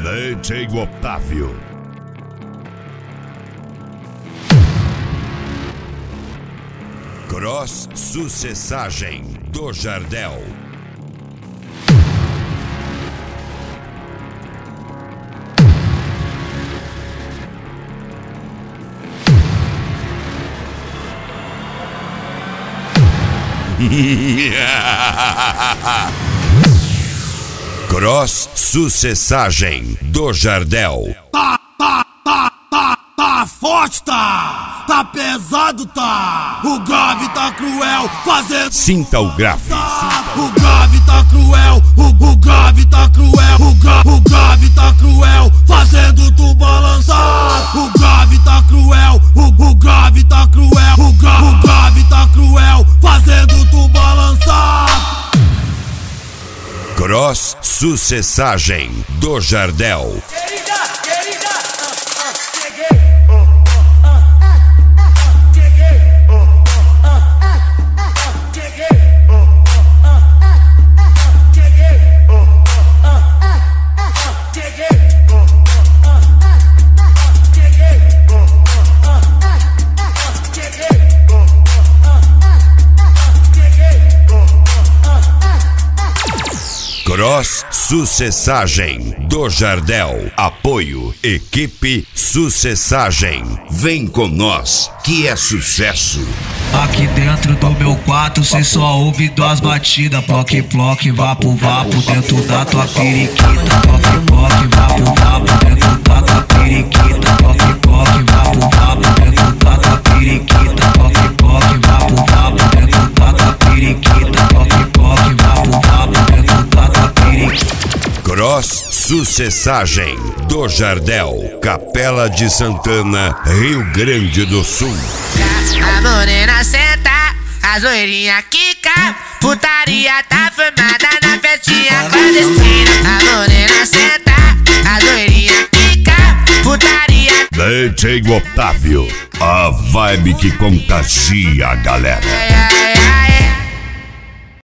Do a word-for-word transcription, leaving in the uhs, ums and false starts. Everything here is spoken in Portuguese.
D J Otávio. Cross Sucessagem do Jardel. Cross Sucessagem do Jardel. Tá, tá, tá, tá, tá forte, tá, tá pesado, tá. O grave tá cruel, fazendo. Sinta o grave. O grave tá cruel, o, o grave tá cruel, o, gra, o grave tá cruel, fazendo tu balançar. O grave tá cruel, o, o grave tá cruel, o, gra, o grave tá cruel, fazendo tu balançar. Cross Sucessagem do Jardel. Querida, querida, uh, uh, cheguei. Cross Sucessagem do Jardel. Apoio Equipe Sucessagem. Vem com nós que é sucesso. Aqui dentro do meu quarto cê só ouve duas batidas. Ploque, ploque, vapo, vapo dentro da tua periquita. Ploque, ploque, vapo, vapo dentro da tua periquita. Ploque, ploque, vapo, vapo dentro da tua periquita. Ploque, ploque, vapo, vapo dentro da tua periquita. Ploque, ploque, vapo, vapo dentro da tua periquita. Cross Sucessagem do Jardel. Capela de Santana, Rio Grande do Sul. A morena senta, a zoeirinha quica, putaria tá formada na festinha clandestina. A morena senta, a zoeirinha quica, putaria. D J Otávio, a vibe que contagia a galera. Ai, ai, ai.